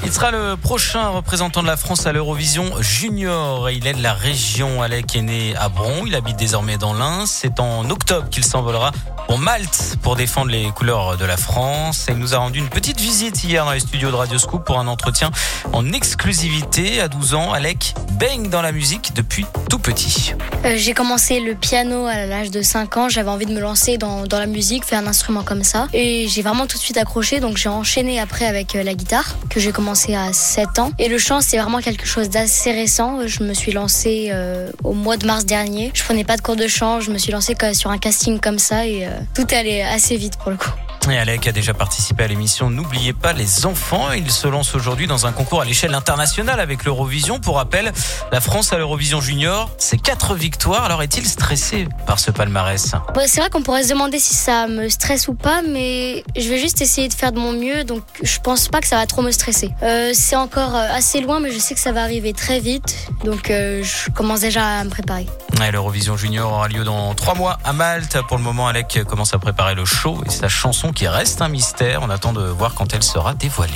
Il sera le prochain représentant de la France à l'Eurovision Junior. Il est de la région. Alec est né à Bron. Il habite désormais dans l'Ain. C'est en octobre qu'il s'envolera pour Malte pour défendre les couleurs de la France. Et il nous a rendu une petite visite hier dans les studios de Radio Scoop pour un entretien en exclusivité. À 12 ans, Alec baigne dans la musique depuis tout petit. J'ai commencé le piano à l'âge de 5 ans. J'avais envie de me lancer dans la musique, faire un instrument comme ça. Et j'ai vraiment tout de suite accroché. Donc j'ai enchaîné après avec la guitare, que j'ai commencé à 7 ans. Et le chant, c'est vraiment quelque chose d'assez récent. Je me suis lancée au mois de mars dernier. Je prenais pas de cours de chant. Je me suis lancée sur un casting comme ça. Et tout est allé assez vite pour le coup. Et Alec a déjà participé à l'émission N'oubliez pas les enfants. Il se lance aujourd'hui dans un concours à l'échelle internationale avec l'Eurovision. Pour rappel, la France à l'Eurovision Junior, c'est 4 victoires. Alors est-il stressé par ce palmarès ? C'est vrai qu'on pourrait se demander si ça me stresse ou pas, mais je vais juste essayer de faire de mon mieux. Donc je pense pas que ça va trop me stresser. C'est encore assez loin, mais je sais que ça va arriver très vite. Donc je commence déjà à me préparer. Et l'Eurovision Junior aura lieu dans 3 mois à Malte. Pour le moment, Alec commence à préparer le show et sa chanson qui reste un mystère. On attend de voir quand elle sera dévoilée.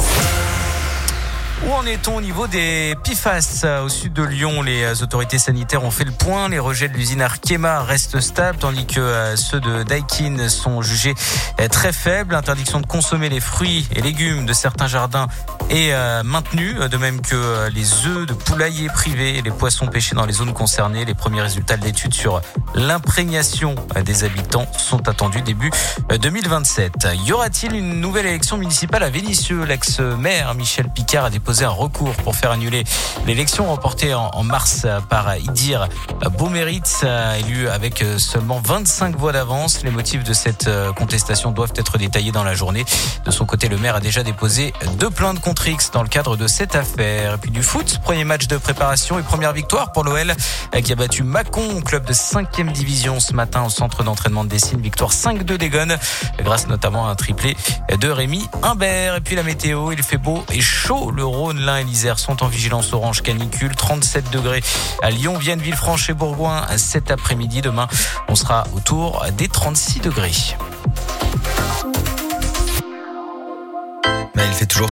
Où en est-on au niveau des PFAS au sud de Lyon? Les autorités sanitaires ont fait le point. Les rejets de l'usine Arkema restent stables, tandis que ceux de Daikin sont jugés très faibles. L'interdiction de consommer les fruits et légumes de certains jardins est maintenue, de même que les œufs de poulaillers privés et les poissons pêchés dans les zones concernées. Les premiers résultats de l'étude sur l'imprégnation des habitants sont attendus début 2027. Y aura-t-il une nouvelle élection municipale à Vénissieux? L'ex-maire Michel Picard a déposé un recours pour faire annuler l'élection reportée en mars par Idir Beaumérite, élu avec seulement 25 voix d'avance. Les motifs de cette contestation doivent être détaillés dans la journée. De son côté, le maire a déjà déposé 2 plaintes contre X dans le cadre de cette affaire. Et puis du foot, premier match de préparation et première victoire pour l'OL qui a battu Mâcon, club de 5e division ce matin au centre d'entraînement de Dessines. Victoire 5-2 des Gones, grâce notamment à un triplé de Rémi Humbert. Et puis la météo, il fait beau et chaud. Le Rhône, l'Ain et l'Isère sont en vigilance orange canicule. 37 degrés à Lyon, Vienne, Villefranche et Bourgoin cet après-midi. Demain, on sera autour des 36 degrés. Mais il fait toujours